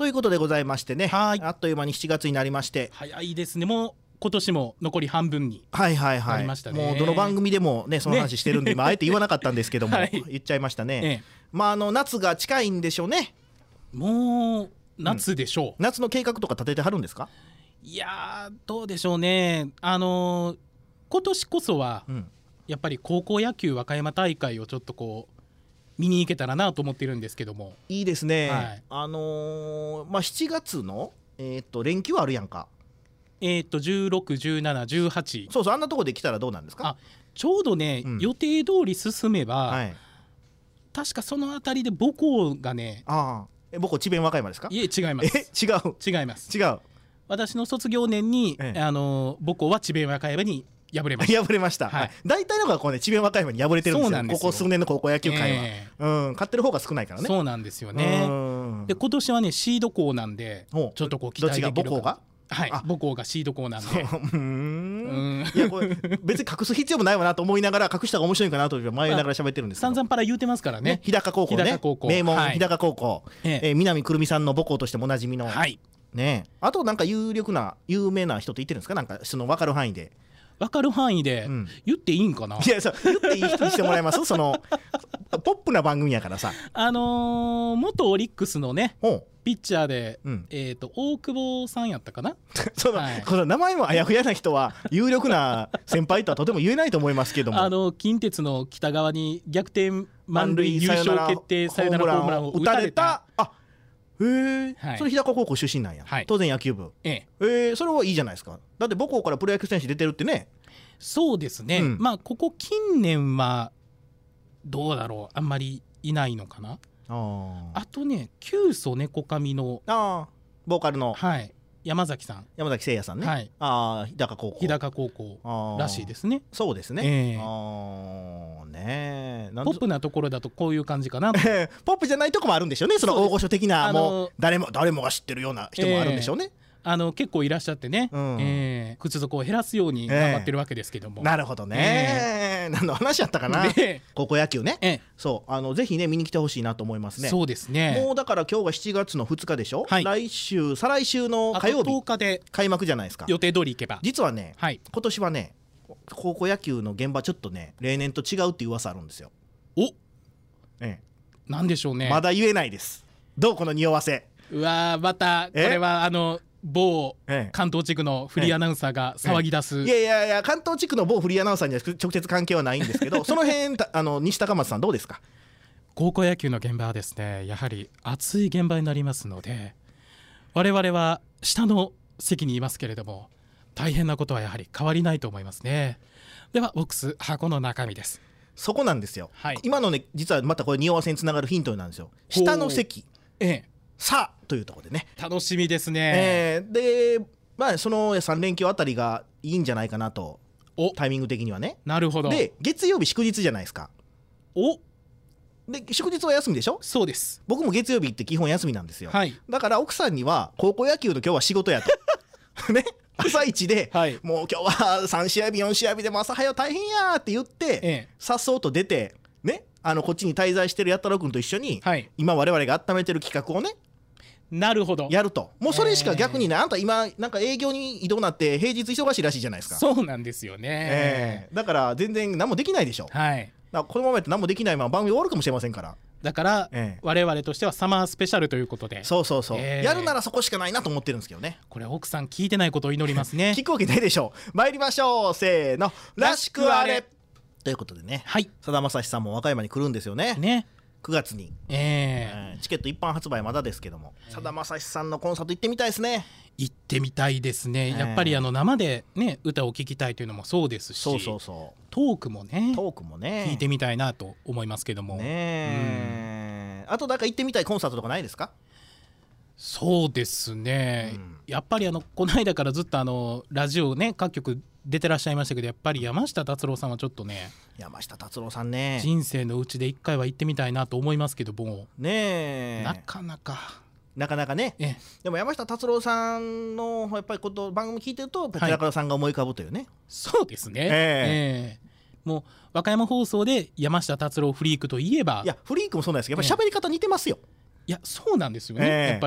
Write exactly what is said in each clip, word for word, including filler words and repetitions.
ということでございましてね、 はいあっという間にしちがつになりまして、 早いですね。もう今年も残り半分にはいはいはい、 なりましたね。 もうどの番組でもねその話してるんで、ね、今あえて言わなかったんですけども、はい、言っちゃいましたね、ええ、まああの夏が近いんでしょうね。 もう夏でしょう、 うん、夏の計画とか立ててはるんですか？ いやーどうでしょうね。あのー、今年こそは、うん、やっぱり高校野球和歌山大会をちょっとこう見に行けたらなと思ってるんですけども。 いいですね、はい、あのー、まあしちがつの、えー、と連休あるやんか。 えー、とじゅうろく、じゅうなな、じゅうはち、 そうそう、あんなとこで来たらどうなんですか？ あちょうどね、うん、予定通り進めば、はい、確かそのあたりで母校がね、 あえ母校智弁和歌山ですか？ いえ違います。 え違う違います違う私の卒業年に、ええ、あの母校は智弁和歌山に敗れました。 敗れました、はい、大体のがこうね智弁和歌山に敗れてるんです よ, ですよここ数年の高校野球界は、えーうん、勝ってる方が少ないからね。 そうなんですよね。で今年はねシード校なんでちょっとこう期待できるか。 どっちが母校が？ はい、母校がシード校なんでうーんいやこれ別に隠す必要もないわなと思いながら隠した方が面白いかなと迷いながら喋ってるんですけど、 散々パラ言うてますから ね, ね日高高校ね高校名門、 はい、 日高高校、えええー、南くるみさんの母校としてもおなじみの、 はいね、あとなんか有力な有名な人って言ってるんですか？なんかその分かる範囲で分かる範囲で言っていいんかな、うん、 いやそう言っていい人にしてもらえますそのポップな番組やからさ、 あのー、元オリックスのねピッチャーで、うん、えーと大久保さんやったかなその、はい、この名前もあやふやな人は有力な先輩とはとても言えないと思いますけども、 あの近鉄の北側に逆転満塁優勝決定サヨナラホームランを打たれた、 あへえ、 はい、 それ日高高校出身なんや、はい、当然野球部、えええー、それはいいじゃないですか。だって母校からプロ野球選手出てるってね。 そうですね、うん、まあここ近年はどうだろうあんまりいないのかな。 あ, あとねキュウソネコカミのあボーカルの、 はい、山崎さん山崎誠也さんね、 はい、 あ日高高校日高高校らしいですね。 そうですね、えー、あねポップなところだとこういう感じかなポップじゃないとこもあるんでしょうね。その大御所的なもう誰も誰もが知ってるような人もあるんでしょうね、えーあの結構いらっしゃってね、うんえー、靴底を減らすように頑張ってるわけですけども、 えー、なるほどね、えー、何の話やったかな、高校野球ね、えー、そうあのぜひね見に来てほしいなと思いますね。 そうですね。 もうだから今日がしちがつのふつかでしょ、はい、来週再来週の火曜日とおかで開幕じゃないですか。 予定通り行けば実はね、はい、今年はね高校野球の現場ちょっとね例年と違うっていう噂あるんですよ。 お、 ええ、 なんでしょうね。 まだ言えないです。どうこの匂わせ。 うわまたこれはあの某関東地区のフリーアナウンサーが騒ぎ出す、 ええええ、いやいやいや関東地区の某フリーアナウンサーには直接関係はないんですけどその辺あの西高松さんどうですか？ 高校野球の現場はですねやはり熱い現場になりますので我々は下の席にいますけれども大変なことはやはり変わりないと思いますね。ではボックス箱の中身です。 そこなんですよ、はい、今のね実はまたこれ匂わせにつながるヒントなんですよ。下の席、ええ、さあというところでね楽しみですね、 えー、でまあそのさん連休あたりがいいんじゃないかなとタイミング的にはね。 なるほど。 で月曜日祝日じゃないですか。 おで祝日は休みでしょ。 そうです。 僕も月曜日って基本休みなんですよ、 はい、 だから奥さんには高校野球の今日は仕事やとね朝一で、はい、もう今日はさん試合日よん試合日でも朝早う大変やって言ってさっそうと出てねあのこっちに滞在してるやったろくんと一緒に、はい、今我々が温めてる企画をねなるほどやると。もうそれしか逆にね、えー、あんた今なんか営業に移動なって平日忙しいらしいじゃないですか。 そうなんですよね、 えー、だから全然何もできないでしょ、はい、だからこのままやって何もできないまま番組終わるかもしれませんから。 だから、えー、我々としてはサマースペシャルということでそうそうそう、えー、やるならそこしかないなと思ってるんですけどね。 これ奥さん聞いてないことを祈りますね聞くわけないでしょう。参りましょうせーのらしくあれということでね、はい、さだまさしさんも和歌山に来るんですよね。ねくがつに、えー、チケット一般発売まだですけどもさだまさしさんのコンサート行ってみたいですね。 行ってみたいですね、えー、やっぱりあの生で、ね、歌を聴きたいというのもそうですしそうそうそうトークもねトークもね聞いてみたいなと思いますけどもね、うん、あとなんか行ってみたいコンサートとかないですか？ そうですね、うん、やっぱりあのこの間からずっとあのラジオね各局出てらっしゃいましたけどやっぱり山下達郎さんはちょっとね山下達郎さんね人生のうちで一回は行ってみたいなと思いますけどもねえなかなかなかなかね、ええ、でも山下達郎さんのやっぱりこと番組聞いてると寺門さんが思い浮かぶというね、はい、 そうですね、ええええ、もう和歌山放送で山下達郎フリークといえばいやフリークもそうなんですけどやっぱり喋り方似てますよ、 いやそうなんですよね、えー、やっぱり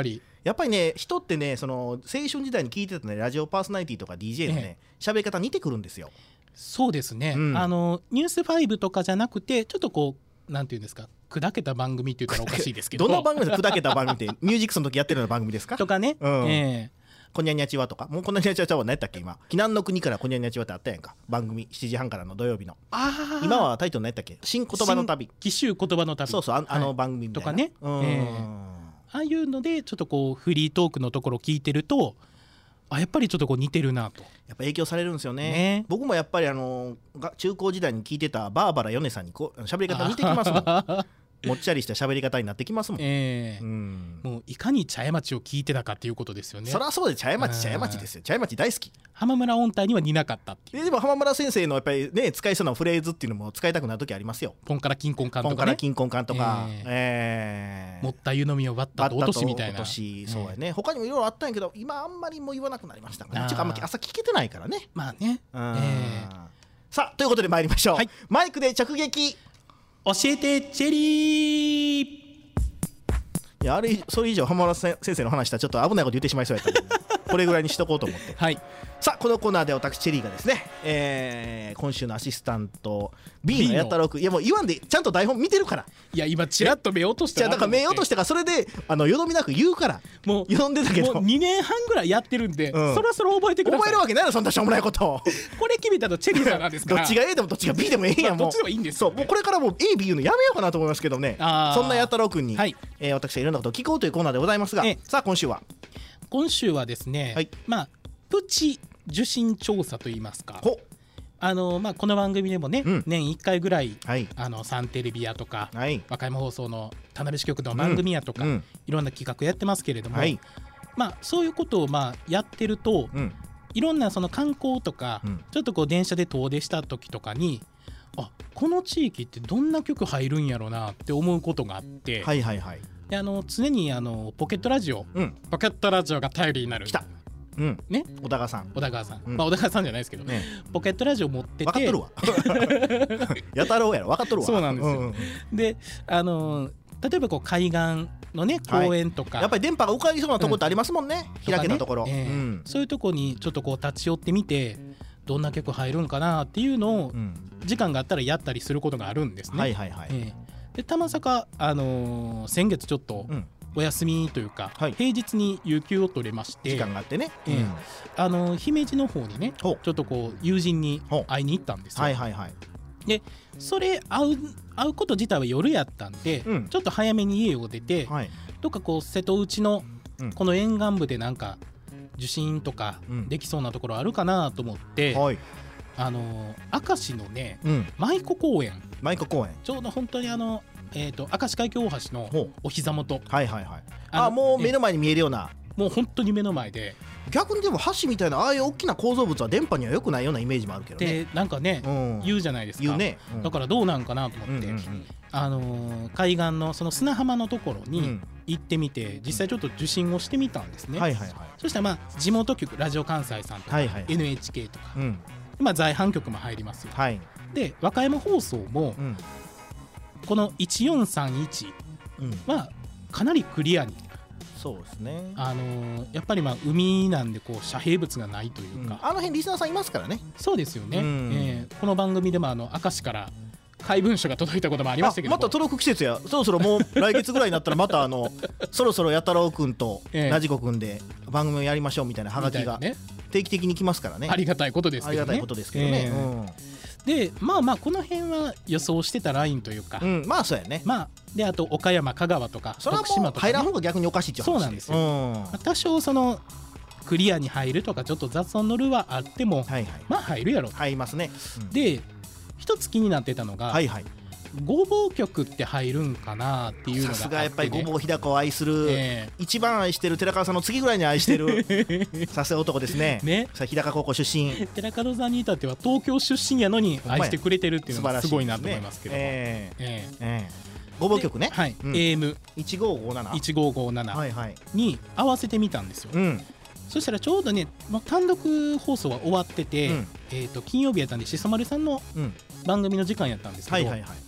やっぱりね人ってねその青春時代に聞いてたねラジオパーソナリティとか ディージェー のね喋、ええ、り方似てくるんですよ。 そうですね、うん、あのニュースファイブとかじゃなくてちょっとこうなんていうんですか砕けた番組って言ったらおかしいですけどどんな番組ですか砕けた番組ってミュージックスの時やってるような番組ですかとかね、うん、えーこにゃにゃちはとかもうこにゃにゃちはは何やったっけ今避難の国からこにゃにゃちはってあったやんか番組しちじはんからの土曜日のあ今はタイトル何やったっけ新言葉の旅奇襲言葉の旅そうそう あ,、はい、あの番組みたいなとかね、うんえー、ああいうのでちょっとこうフリートークのところ聞いてるとあやっぱりちょっとこう似てるなとやっぱ影響されるんですよ ね, ね僕もやっぱりあの中高時代に聞いてたバーバラヨネさんにこう喋り方似てきますもんもっちゃりした喋り方になってきますもん、えーうん、 もういかに茶屋町を聞いてたかっていうことですよね。 そりゃそうで茶屋町茶屋町ですよ茶屋町大好き。 浜村音体には似なかったっていう。 でも浜村先生のやっぱりね使いそうなフレーズっていうのも使いたくなる時ありますよ。 ポンから金婚館とかねポンから金婚館とか、 えーえー、 もった湯飲みをバッタと落としみたいな落としそうやね、えー、他にもいろいろあったんやけど今あんまりもう言わなくなりましたからね。ちょっとあんま朝聞けてないからね。 まあね、えー、 さあということで参りましょう、はい、マイクで直撃教えてチェリー。 いやあれそれ以上浜村先生の話したらちょっと危ないこと言ってしまいそうやったんでこれぐらいにしとこうと思って、はい、さあこのコーナーで私チェリーがですね、えー、今週のアシスタント B のやったろうくんいやもう言わんでちゃんと台本見てるからいや今チラッと目落としたらだから目落としたからそれであのよどみなく言うからもう読んでたけどもうにねんはんぐらいやってるんで、うん、そろそろ覚えてください。 覚えるわけないのそんなしょうもないことこれ決めたのチェリーさんなんですからどっちが A でもどっちが B でもええんやもう、 まあ、どっちでもいいんですよ、ね、 そうもうこれからもう A、B 言うのやめようかなと思いますけどね。そんなやったろうくんに、はいえー、私がいろんなことを聞こうというコーナーでございますが、えさあ今週は今週はですね、はい、まあプチ受信調査といいますかあの、まあ、この番組でもね、うん、年いっかいぐらい、はい、あのサンテレビやとか、はい、和歌山放送の田辺支局の番組やとか、うん、いろんな企画やってますけれども、はいまあ、そういうことをまあやってると、うん、いろんなその観光とか、うん、ちょっとこう電車で遠出した時とかにあこの地域ってどんな曲入るんやろうなって思うことがあって、はいはいはい、であの常にあのポケットラジオ、うん、ポケットラジオが頼りになる来たうんね、小田川さん小田川さん、うんまあ、小田川さんじゃないですけど、ね、ポケットラジオ持ってて分かっとるわやたろうやろ分かっとるわそうなんですよ、うんうん、であの例えばこう海岸のね公園とか、 はい、やっぱり電波がおかわりそうなところってありますもんね、うん、開けたところ、ねえーうん、 そういうところにちょっとこう立ち寄ってみてどんな曲入るんかなっていうのを、うん、時間があったらやったりすることがあるんですね、はいはいはいえー、でたまさか、あのー、先月ちょっと、うんお休みというか、はい、平日に有給を取れまして時間があってね、 えーうん、あの姫路の方にねちょっとこう友人に会いに行ったんですよ、はいはいはい、でそれ会う、会うこと自体は夜やったんで、うん、ちょっと早めに家を出て、はい、どっかこう瀬戸内のこの沿岸部でなんか受信とかできそうなところあるかなと思って、うんはい、あの明石のね、うん、舞子公園舞子公園ちょうど本当にあのえー、と明石海峡大橋のお膝元はいはいはいああもう目の前に見えるようなもう本当に目の前で逆にでも橋みたいなああいう大きな構造物は電波には良くないようなイメージもあるけどねでなんかね、うん、言うじゃないですか言う、ねうん、だからどうなんかなと思って、うんうんうん、あのー、海岸のその砂浜のところに行ってみて、うん、実際ちょっと受信をしてみたんですね、うんはいはいはい、そしたらまあ地元局ラジオ関西さんとか、はいはい、エヌエイチケー とか、うんまあ、在阪局も入りますよ、はい、で和歌山放送も、うんこのいちよんさんいちはかなりクリアに、うん、 そうですね、 あのー、やっぱりまあ海なんでこう遮蔽物がないというか、うん、 あの辺リスナーさんいますからね。 そうですよね、うんえー、この番組でもあの明石から怪文書が届いたこともありましたけどまた届く季節やそろそろもう来月ぐらいになったらまたあのそろそろやたろうくんとラジコくんで番組をやりましょうみたいなハガキが定期的に来ますからね。 ありがたいことですけどね。 ありがたいことですけどね、えーうんでまあまあこの辺は予想してたラインというか、 うん、まあそうやね、 まあ、であと岡山香川とか徳島とか、ね、入らん方が逆におかしいって話。 そうなんですよ、うんまあ、多少そのクリアに入るとかちょっと雑音乗るはあっても、はいはい、まあ入るやろ入りますね、 うん、で一つ気になってたのが、はいはい、ごぼう曲って入るんかなっていうのがあって、ね、さすがやっぱりごぼう日高を愛する、えー、一番愛してる寺川さんの次ぐらいに愛してるさすが男ですね。ねさ日高高校出身寺門さんに至っては東京出身やのに愛してくれてるっていうのがすごいなと思いますけども、えーえーえー、ごぼう曲ね、 はいうん、エーエムいちごーごーなな に合わせてみたんですよ、うん、そしたらちょうどね単独放送は終わってて、うんえー、と金曜日やったんでしそ丸さんの番組の時間やったんですけど、はいはいはい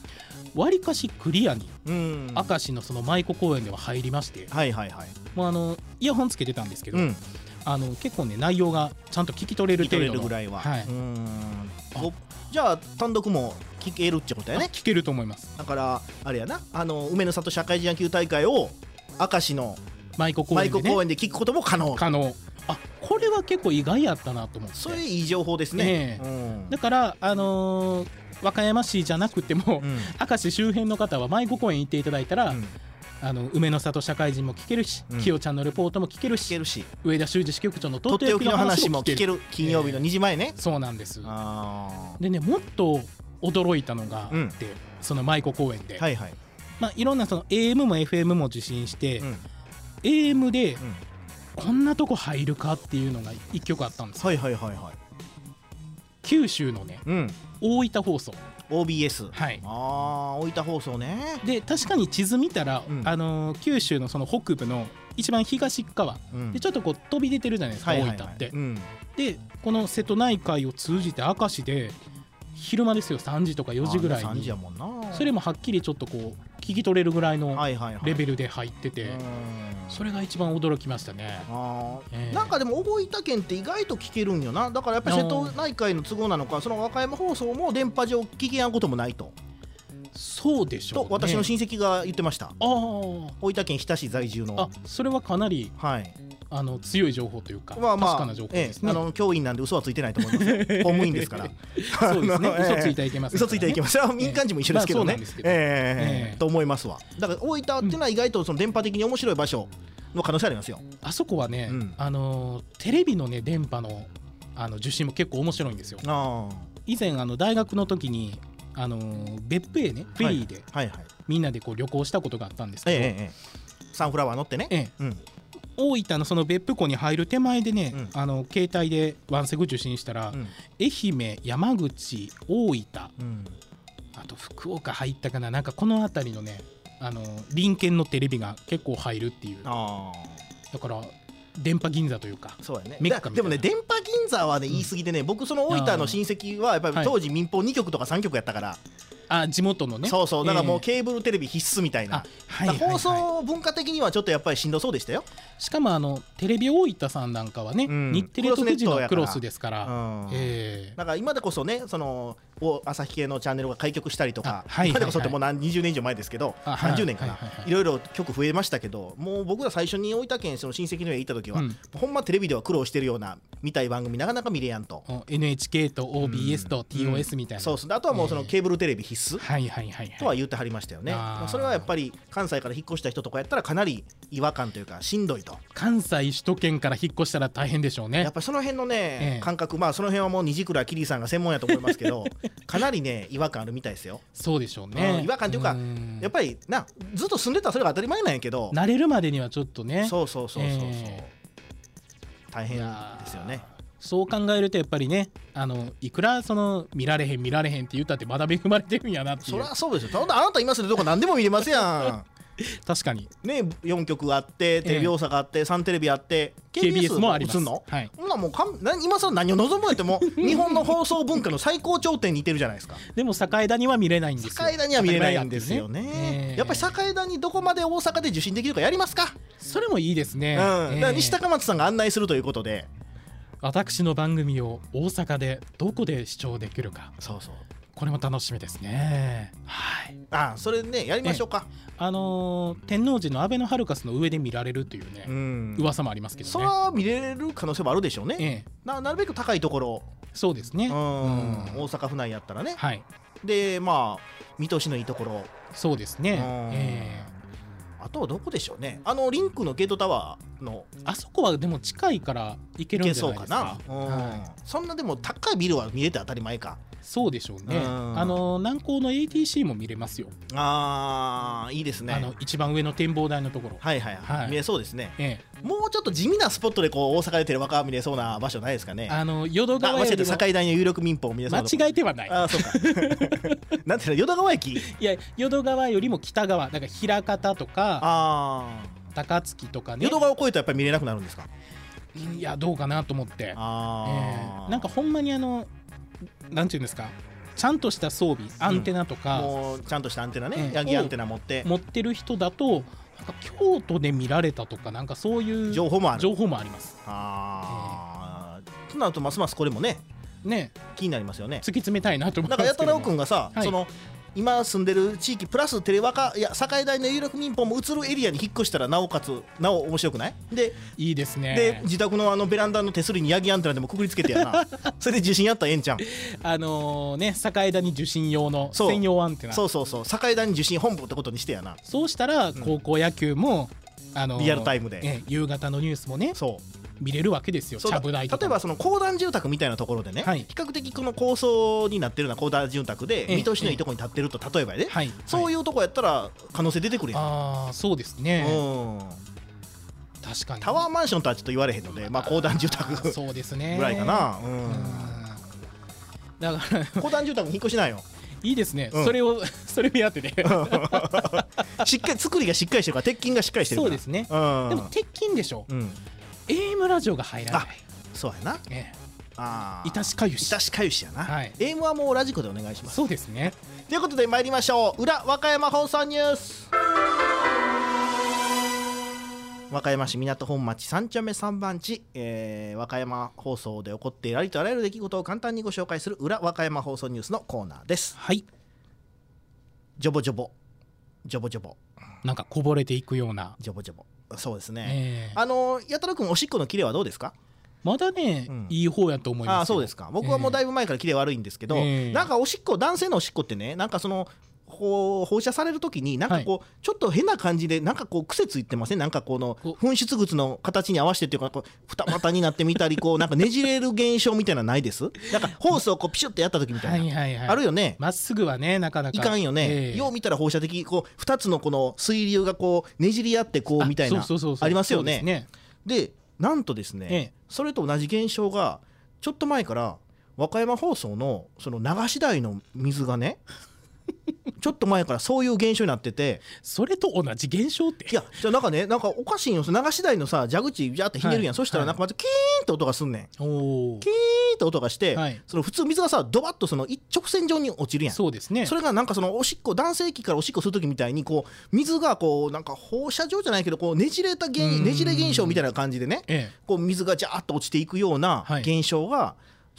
わりかしクリアに明石のその舞子公園では入りまして、 はいはいはい、 もうあのイヤホンつけてたんですけど、うん、あの結構ね内容がちゃんと聞き取れる程度の、聞き取れるぐらいは、はい、うーん、じゃあ単独も聞けるってことやね。 聞けると思います。 だからあれやな、あの梅の里社会人野球大会を明石の舞子公園で、ね、 公園で聞くことも可能可能。あ、これは結構意外やったなと思って。 それいい情報ですね、 えーうん、だからあのー、和歌山市じゃなくても、うん、明石周辺の方は舞子公園行っていただいたら、うん、あの梅の里社会人も聞けるし、うん、きよちゃんのレポートも聞けるし、 聞けるし、 上田修司支局長のとっておきの話も聞ける。金曜日のにじまえね、 えー、そうなんです。あでね、もっと驚いたのがあって、うん、その舞子公園で、はいはい、まあ、いろんなその エーエム も エフエム も受信して、うん、エーエム で、うん、こんなとこ入るかっていうのがいっきょくあったんです。 はいはいはいはい。 九州のね、うん、大分放送オービーエス、 はい、 あ大分放送ね。 で確かに地図見たら、うん、あのー、九州のその北部の一番東側、うん、でちょっとこう飛び出てるじゃないですか、はいはいはい、大分って、うん、でこの瀬戸内海を通じて明石で昼間ですよ、さんじとかよじぐらいに、 さんじやもんな。 それもはっきりちょっとこう聞き取れるぐらいのレベルで入ってて、はいはいはい、それが一番驚きましたね。 あ、えー、なんかでも大分県って意外と聞けるんよな。だからやっぱり瀬戸内海の都合なのか、その和歌山放送も電波上聞けやんこともないと。 そうでしょうね、 と私の親戚が言ってました。あ、大分県日田市在住の。 あ、それはかなり、はい、あの強い情報というか、まあまあ、確かな情報ですね。 ええ、あの教員なんで嘘はついてないと思います公務員ですからそうですね、嘘ついてはいけますからね、 嘘ついてはいけます。民間人も一緒ですけどね、まあ、ええええと思いますわ。だから大分っていうのは意外とその電波的に面白い場所の可能性ありますよ。 あそこはね、うん、あのテレビのね電波のあの受信も結構面白いんですよ。あ、以前あの大学の時にあの別府へねフェリーで、はいはいはい、みんなでこう旅行したことがあったんですけど、ええええ、 サンフラワー乗ってね、ええ、うん、 大分のその別府港に入る手前でね、うん、あの携帯でワンセグ受信したら、うん、愛媛、山口、大分、うん、あと福岡入ったかな、なんかこの辺りのね、あの隣県のテレビが結構入るっていう。あ、だから電波銀座というか、 そうやね、メッカみたいな。でもね、電波銀座はね言い過ぎでね、うん、僕その大分の親戚はやっぱり当時民放にきょくとかさんきょくやったから、 あ、地元のね、 そうそう、だからもうケーブルテレビ必須みたいな、えー、放送文化的にはちょっとやっぱりしんどそうでしたよ。 しかもあのテレビ大分さんなんかはね、うん、日テレと富士のクロスですから、うん、えー、 だから今でこそね、その朝日系のチャンネルが開局したりとか、はいはいはい、今でこそってもう何にじゅうねん以上前ですけど、さんじゅうねんかな、はいはいはいはい、いろいろ局増えましたけど、もう僕ら最初に大分県その親戚の家行った時は、うん、ほんまテレビでは苦労してるような見たい番組なかなか見れやんと、 エヌエイチケー と オービーエス と ティーオーエス みたいな、 うんうん、そうそう、あとはもうそのケーブルテレビ必須、 えー、はいはいはいはい、 とは言ってはりましたよね。まあ、それはやっぱり関西から引っ越した人とかやったらかなり違和感というかしんどいと。 関西首都圏から引っ越したら大変でしょうね。 やっぱりその辺のね、ええ、感覚、まあその辺はもう虹倉キリさんが専門やと思いますけどかなりね違和感あるみたいですよ。 そうでしょうね、 うん、違和感というかやっぱりな、ずっと住んでたらそれが当たり前なんやけど、 慣れるまでにはちょっとね、 そうそうそうそうそう、えー、大変ですよね。 そう考えるとやっぱりね、あのいくらその見られへん見られへんって言ったってまだ恵まれてるんやなっていう。 そりゃそうですよ。あなた今するとこ何でも見れますやん確かにね、よんきょくあってテレビ大阪あって、えー、サンテレビあってケービーエス もあります。 映んの、はい、もうかん今さ何を望むっても日本の放送文化の最高頂点にいてるじゃないですかでも栄田には見れないんですよ。 栄田には見れないんですよね、えー、やっぱり栄田にどこまで大阪で受信できるかやりますか。 それもいいですね、 うん、だから西高松さんが案内するということで、 私の番組を大阪でどこで視聴できるか、 そうそう、 これも楽しみですね。はい。 あ、それねやりましょうか。 あのー、天王寺のアベノハルカスの上で見られるというね、うん、噂もありますけどね。 それは見れる可能性もあるでしょうね、ええ、な, なるべく高いところ。 そうですね、うん、 大阪府内やったらね、 はい、 でまあ見通しのいいところ。 そうですね、えー、あとはどこでしょうね。あのリンクのゲートタワーのあそこはでも近いから行けるんじゃないですか。 行けそうかな、うん、はい、そんなでも高いビルは見れて当たり前か。 そうでしょうね、うん、あの南港の エーティーシー も見れますよ。 あーいいですね。 あの一番上の展望台のところ、 はいはいはい、はい、見れそうですね、ええ、もうちょっと地味なスポットでこう大阪でテレワカ見れそうな場所ないですかね。 あの淀川よりも境大の有力民放見れそうなとこ。 間違えてはない。 あそうかなんていうの、淀川駅。 いや淀川よりも北側だから枚方とかあ高槻とかね。 淀川を越えたらやっぱり見れなくなるんですか。 いやどうかなと思って。あ、えー、なんかほんまにあのなんていうんですか、 ちゃんとした装備アンテナとか、 うん、もうちゃんとしたアンテナね、ヤギアンテナ持って持ってる人だとなんか京都で見られたとかなんかそういう情報もある情報もあります。 ああ、となるとますますこれもねね気になりますよね。 突き詰めたいなと思いますけども。 だからやたらおくんがさ、 はい、 その今住んでる地域プラステレワカいや境大の有力民放も映るエリアに引っ越したらなおかつなお面白くないでいいですね。 で自宅のあのベランダの手すりにヤギアンテナでもくくりつけてやなそれで受信やったらええんちゃん。 あのー、ね境田に受信用の専用アンテナ、 そうそうそう境田に受信本部ってことにしてやな。 そうしたら高校野球も、うん、あのー、 リアルタイムで、 え夕方のニュースもねそう見れるわけですよ。ちゃぶ台とか例えばその公団住宅みたいなところでね、はい、比較的この高層になってるような公団住宅で見通しのいいところに建ってると、例えばね、はい、そういうとこやったら可能性出てくるやん。 ああそうですね、うん、確かにタワーマンションとはちょっと言われへんので、まあ、公団住宅そうですねぐらいかな、うん、 だから公団住宅に引っ越しないよ。 いいですね、うん、それをそれをやってねしっかり作りがしっかりしてるから鉄筋がしっかりしてるから。 そうですね、 うん、 でも鉄筋でしょ、うん、エーエム ラジオが入らない。 そうやな、 ええ、 あいたしかゆしいたしかゆしやな、 はい、 エーエム はもうラジコでお願いします。 そうですね。 ということで参りましょう。裏和歌山放送ニュース。和歌山市港本町三丁目三番地、えー、和歌山放送で起こっているありとあらゆる出来事を簡単にご紹介する裏和歌山放送ニュースのコーナーです。 はい。 ジョボジョボジョボジョボなんかこぼれていくようなジョボジョボ。そうですね、えー、あのやたらくんおしっこのキレはどうですか？ まだね、うん、いい方やと思いますよ。 あ、そうですか。僕はもうだいぶ前からキレ悪いんですけど、えー、なんかおしっこ男性のおしっこってね、なんかそのこう放射されるときになんかこう、はい、ちょっと変な感じでなんかこう癖ついてません？なんかこの噴出物の形に合わせてっていうかこう二股になってみたりこうなんかねじれる現象みたいなのないです？なんかホースをこうピシュッてやった時みたいなはいはい、はい、あるよね。 まっすぐはねなかなかいかんよね、えー、よう見たら放射的こうふたつのこの水流がこうねじり合ってこうみたいな あ, そうそうそうそうありますよね。で, ねでなんとですね、えー、それと同じ現象がちょっと前から和歌山放送のその流し台の水がねちょっと前からそういう現象になってて、 それと同じ現象って、 いやじゃあなんかねなんかおかしいよ。流し台のさ蛇口ジャーってひねるやん、はい、そしたらなんかまずキーンって音がすんねん、はい、キーンって音がして、はい、その普通水がさドバッとその一直線上に落ちるやん。 そうですね。 それがなんかそのおしっこ男性器からおしっこするときみたいにこう水がこうなんか放射状じゃないけどこうねじれた現ねじれ現象みたいな感じでね、ええ、こう水がジャーッと落ちていくような現象が、はい、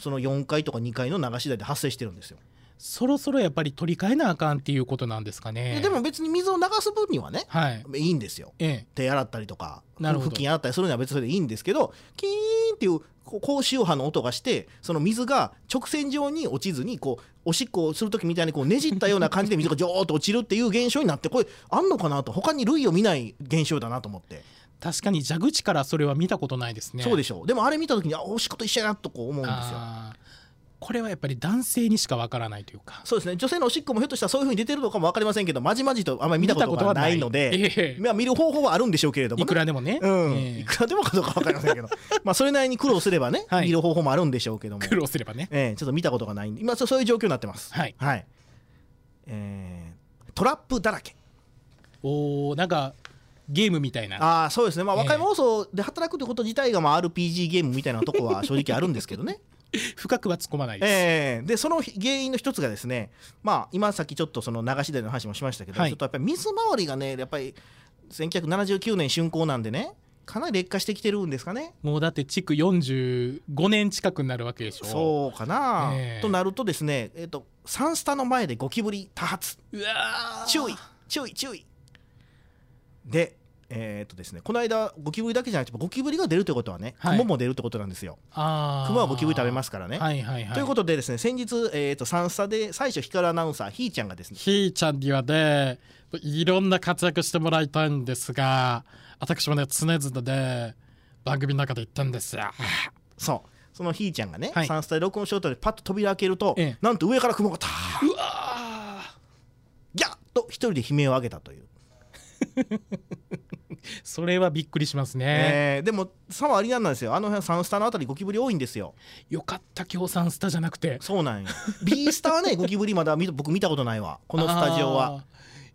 そのよんかいとかにかいの流し台で発生してるんですよ。 そろそろやっぱり取り替えなあかんっていうことなんですかね。 でも別に水を流す分にはね、はい、いいんですよ、ええ、手洗ったりとか布巾洗ったりするのは別にそれでいいんですけど、キーンっていう高周波の音がしてその水が直線上に落ちずにこうおしっこをする時みたいにこうねじったような感じで水がジョーッと落ちるっていう現象になって、これあんのかなと、他に類を見ない現象だなと思って。 確かに蛇口からそれは見たことないですね。 そうでしょう。でもあれ見た時にあおしっこと一緒やなとこう思うんですよ。 これはやっぱり男性にしかわからないというか。 そうですね。女性のおしっこもひょっとしたらそういう風に出てるのかも分かりませんけど、まじまじとあんまり見たことがないので、えー、まあ見る方法はあるんでしょうけれども、ね、 いくらでもね、 うんえー、いくらでもかどうか分かりませんけどまあそれなりに苦労すればね、はい、見る方法もあるんでしょうけども、 苦労すればね、 えー、ちょっと見たことがないんで今そういう状況になってます。はい、はい、えー、トラップだらけ。 おー、なんかゲームみたいな。 ああそうですね。まあ和歌山放送で働くということ自体がまあ アールピージー ゲームみたいなとこは正直あるんですけどね深くは突っ込まないです、 えー、でその原因の一つがですね、まあ今さっきちょっとその流し台の話もしましたけど、はい、ちょっとやっぱり水回りがねやっぱりせんきゅうひゃくななじゅうきゅうねん竣工なんでねかなり劣化してきてるんですかね。 もうだって築よんじゅうごねん近くになるわけでしょ。 そうかな、えー、となるとですね、えーと、サンスタの前でゴキブリ多発。 うわ注意注意注意でえーっとですね、この間ゴキブリだけじゃなくてゴキブリが出るということはね、はい、クモも出るってことなんですよ。あクモはゴキブリ食べますからね、はいはいはい、ということでですね先日、えー、とサンスタで最初光アナウンサーひーちゃんがですねひーちゃんにはねいろんな活躍してもらいたいんですが私もね常々ね番組の中で言ったんですよ。 そうそのひーちゃんがね、はい、サンスタで録音しようとパッと扉開けると、ええ、なんと上からクモがターうわギャッと一人で悲鳴を上げたというそれはびっくりしますね、 えー、でも差はありなんですよ。あの辺サンスタのあたりゴキブリ多いんですよ。 よかった今日サンスタじゃなくて。 そうなんよビースタはねゴキブリまだ僕見たことないわこのスタジオは。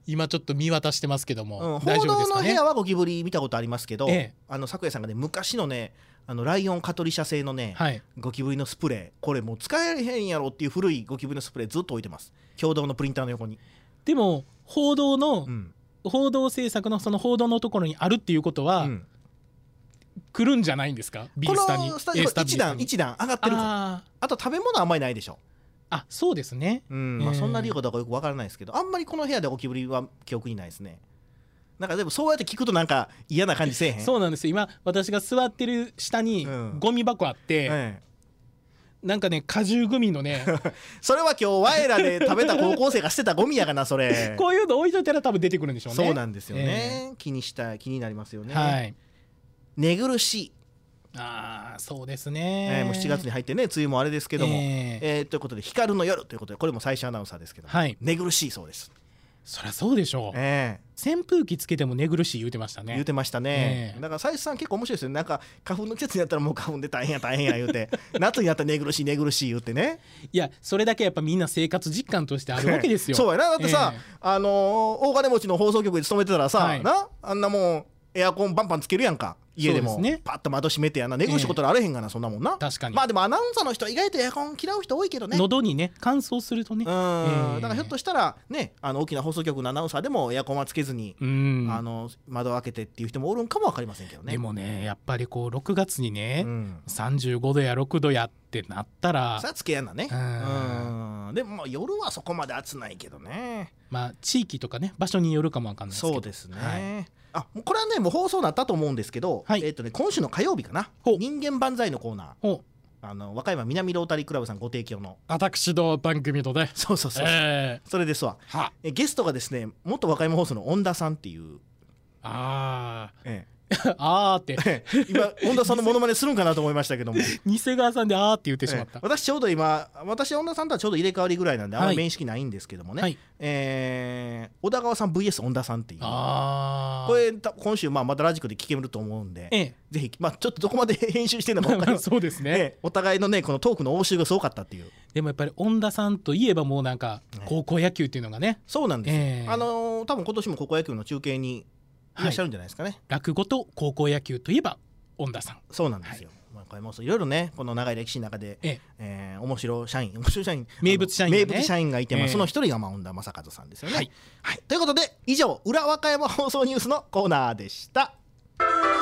今ちょっと見渡してますけども、 うん、 大丈夫ですかね。 報道の部屋はゴキブリ見たことありますけど、 ええ、 あの咲夜さんがね昔のねあのライオンカトリ社製のね、はい、ゴキブリのスプレー、これもう使えへんやろっていう古いゴキブリのスプレーずっと置いてます、共同のプリンターの横に。 でも報道の、うん、報道制作のその報道のところにあるっていうことは、うん、来るんじゃないんですか。 B スタに、 このスタジオ一段一段上がってるから。 あ, あと食べ物あんまりないでしょ。 あ、そうですね、 うんまあ、そんな理由かどうかよくわからないですけど、あんまりこの部屋でゴキブリは記憶にないですね。なんかでもそうやって聞くとなんか嫌な感じせえへん。 そうなんですよ。今私が座ってる下にゴミ箱あって、うんええ、なんかね果汁グミのねそれは今日我らで食べた高校生が捨てたゴミやがなそれこういうの置いといたら多分出てくるんでしょうね。 そうなんですよね、えー、気にした気になりますよね、 はい、 寝苦しい。 ああそうですね、 えー、もうしちがつに入ってね梅雨もあれですけども、えーえー、ということで光の夜ということでこれも最初アナウンサーですけども、はい、寝苦しいそうです。 そりゃそうでしょう、えー、扇風機つけても寝苦しい言うてましたね。 言うてましたね、えー、だから斉藤さん結構面白いですよね。なんか花粉の季節になったらもう花粉で大変や大変や言うて夏になったら寝苦しい寝苦しい言うてね。 いやそれだけやっぱみんな生活実感としてあるわけですよそうやな。だってさ、えー、あのー、大金持ちの放送局で勤めてたらさ、はい、なあんなもんエアコンバンバンつけるやんか家でも、ね、パッと窓閉めてやな寝苦しいことあれへんがな、えー、そんなもんな。 確かに。 まあでもアナウンサーの人は意外とエアコン嫌う人多いけどね。 喉にね乾燥するとね、うん、えー、だからひょっとしたらねあの大きな放送局のアナウンサーでもエアコンはつけずに、うん、あの窓を開けてっていう人もおるんかも分かりませんけどね。 でもねやっぱりこうろくがつにね、うん、さんじゅうごどやろくどやってなったらさあつけやんなね。うんでも夜はそこまで暑ないけどね。 まあ地域とかね場所によるかも分かんないですけど。 そうですね、はい、あこれはねもう放送になったと思うんですけど、はい、えーとね、今週の火曜日かな人間万歳のコーナー、あの和歌山南ロータリークラブさんご提供の私の番組のねそうそうそう、えー、それですわ。えゲストがですね元和歌山放送の恩田さんっていうああ、ええあーって今恩田さんのモノマネするんかなと思いましたけども偽川さんであーって言ってしまった、 ええ、私ちょうど今私恩田さんとはちょうど入れ替わりぐらいなんであんまり面識ないんですけどもね、はい、えー、小田川さん ブイエス 恩田さんっていうあこれ今週まあまたラジコで聞けると思うんで、ええ、ぜひ、まあ、ちょっとどこまで編集してるのか分かりませんそうですね、ええ、 お互いのねこのトークの応酬がすごかったっていう。 でもやっぱり恩田さんといえばもうなんか高校野球っていうのがね、 そうなんですよ、ええ、あのー、多分今年も高校野球の中継にいらっしゃるんじゃないですかね、はい、 落語と高校野球といえば恩田さん。 そうなんですよ、はい、まあ、これもいろいろねこの長い歴史の中で、えええー、面白社員面白社員名物社員、ね、 名物社員がいて、まあ、その一人がまあ恩田正和さんですよね、はいはい、ということで以上裏和歌山放送ニュースのコーナーでした。